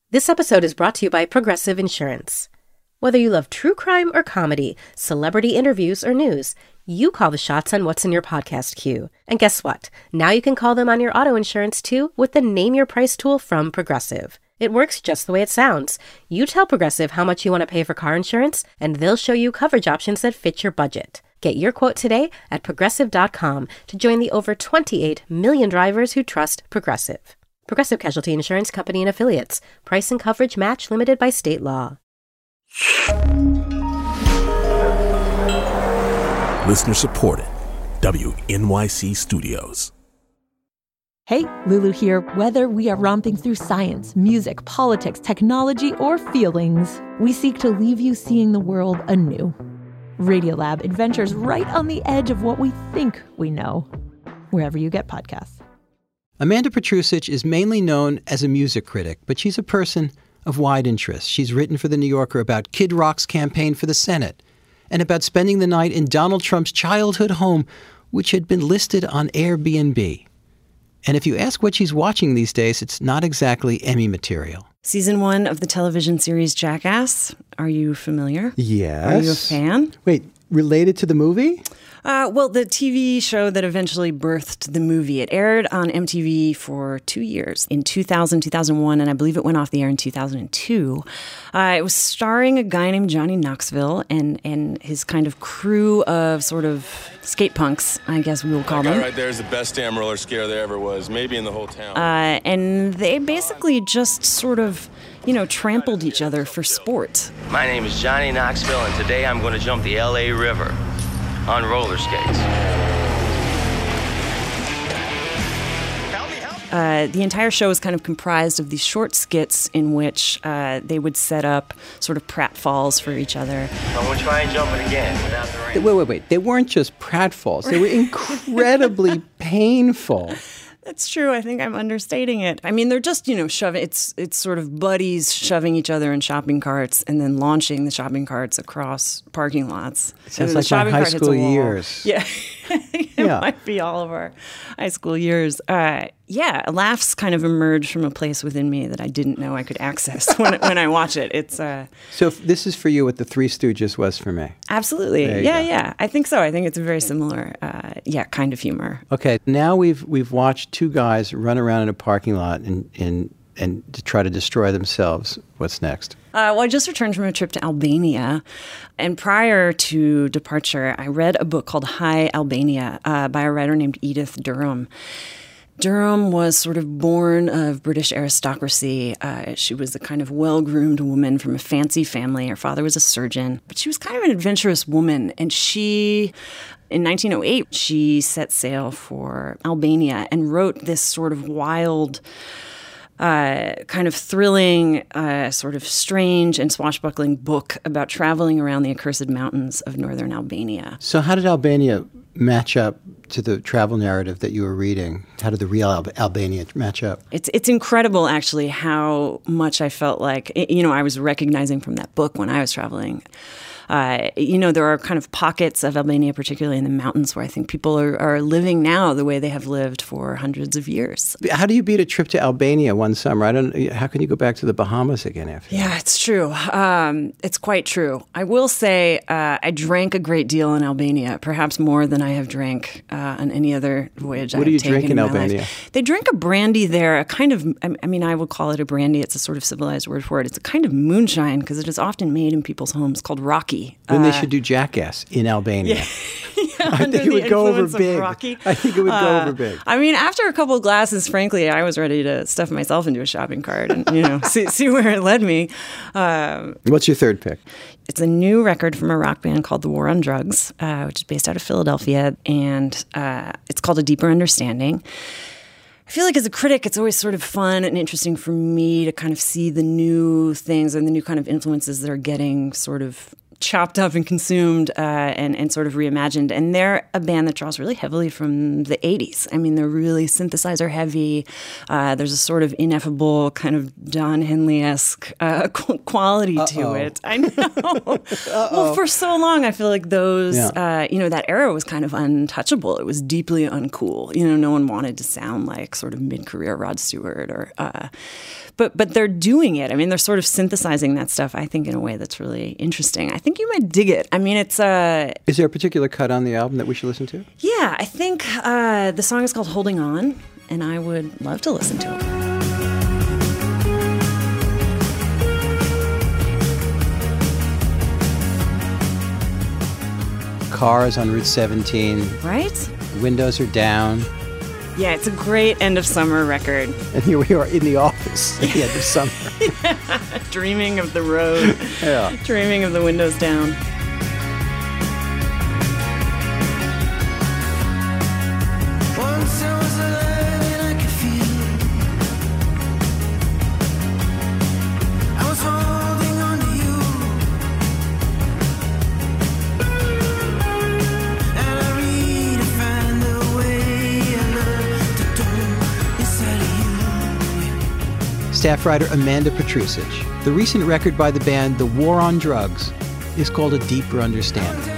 This episode is brought to you by Progressive Insurance. Whether you love true crime or comedy, celebrity interviews or news, you call the shots on what's in your podcast queue. And guess what? Now you can call them on your auto insurance too with the Name Your Price tool from Progressive. It works just the way it sounds. You tell Progressive how much you want to pay for car insurance, and they'll show you coverage options that fit your budget. Get your quote today at Progressive.com to join the over 28 million drivers who trust Progressive. Progressive Casualty Insurance Company and Affiliates. Price and coverage match limited by state law. Listener supported. WNYC Studios. Hey, Lulu here. Whether we are romping through science, music, politics, technology, or feelings, we seek to leave you seeing the world anew. Radiolab adventures right on the edge of what we think we know, wherever you get podcasts. Amanda Petrusich is mainly known as a music critic, but she's a person of wide interest. She's written for The New Yorker about Kid Rock's campaign for the Senate and about spending the night in Donald Trump's childhood home, which had been listed on Airbnb. And if you ask what she's watching these days, it's not exactly Emmy material. Season 1 of the television series Jackass. Are you familiar? Yes. Are you a fan? Wait, related to the movie? Well, the TV show that eventually birthed the movie. It aired on MTV for 2 years, in 2000, 2001, and I believe it went off the air in 2002. It was starring a guy named Johnny Knoxville and his kind of crew of sort of skate punks, I guess we will call them. That guy right there is the best damn roller skater there ever was, maybe in the whole town. And they basically just sort of, trampled each other for sport. My name is Johnny Knoxville, and today I'm going to jump the LA River on roller skates. The entire show is kind of comprised of these short skits in which they would set up sort of pratfalls for each other. I'm going to try and jump it again without the rain. Wait. They weren't just pratfalls. They were incredibly painful. That's true. I think I'm understating it. I mean, they're just, shoving. It's sort of buddies shoving each other in shopping carts and then launching the shopping carts across parking lots. It sounds like my high school years. Yeah. It might be all of our high school years. Laughs kind of emerge from a place within me that I didn't know I could access when I watch it. It's So this is for you what the Three Stooges was for me. Absolutely. Yeah. I think so. I think it's a very similar, kind of humor. Okay, now we've watched two guys run around in a parking lot and to try to destroy themselves. What's next? I just returned from a trip to Albania. And prior to departure, I read a book called Hi, Albania by a writer named Edith Durham. Durham was sort of born of British aristocracy. She was a kind of well-groomed woman from a fancy family. Her father was a surgeon. But she was kind of an adventurous woman. And in 1908, she set sail for Albania and wrote this sort of wild, kind of thrilling, sort of strange and swashbuckling book about traveling around the accursed mountains of northern Albania. So how did Albania match up to the travel narrative that you were reading? How did the real Albania match up? It's incredible, actually, how much I felt like, I was recognizing from that book when I was traveling. There are kind of pockets of Albania, particularly in the mountains, where I think people are living now the way they have lived for hundreds of years. How do you beat a trip to Albania one summer? How can you go back to the Bahamas again after that? Yeah, it's true. It's quite true. I will say I drank a great deal in Albania, perhaps more than I have drank on any other voyage I have taken. What do you drink in Albania? They drink a brandy there, a kind of, I would call it a brandy. It's a sort of civilized word for it. It's a kind of moonshine because it is often made in people's homes, called Rocky. Then they should do Jackass in Albania. Yeah, I think it would go over big. I think it would go over big. After a couple of glasses, frankly, I was ready to stuff myself into a shopping cart and, see where it led me. What's your third pick? It's a new record from a rock band called The War on Drugs, which is based out of Philadelphia, and it's called A Deeper Understanding. I feel like as a critic, it's always sort of fun and interesting for me to kind of see the new things and the new kind of influences that are getting sort of chopped up and consumed and sort of reimagined. And they're a band that draws really heavily from the 80s. I mean, they're really synthesizer heavy. There's a sort of ineffable kind of Don Henley-esque quality to it. I know. Well, for so long, I feel like those, that era was kind of untouchable. It was deeply uncool. No one wanted to sound like sort of mid-career Rod Stewart or... But they're doing it. I mean, they're sort of synthesizing that stuff, I think, in a way that's really interesting. I think you might dig it. I mean, it's... Is there a particular cut on the album that we should listen to? Yeah, I think the song is called Holding On, and I would love to listen to it. Cars on Route 17. Right? Windows are down. Yeah, it's a great end of summer record. And here we are in the office at the end of summer. Dreaming of the road. Yeah. Dreaming of the windows down. Once I was alive and I could feel. I was holding on to you. And I redefined the way I love to do inside of you. Staff writer Amanda Petrusich. The recent record by the band The War on Drugs is called A Deeper Understanding.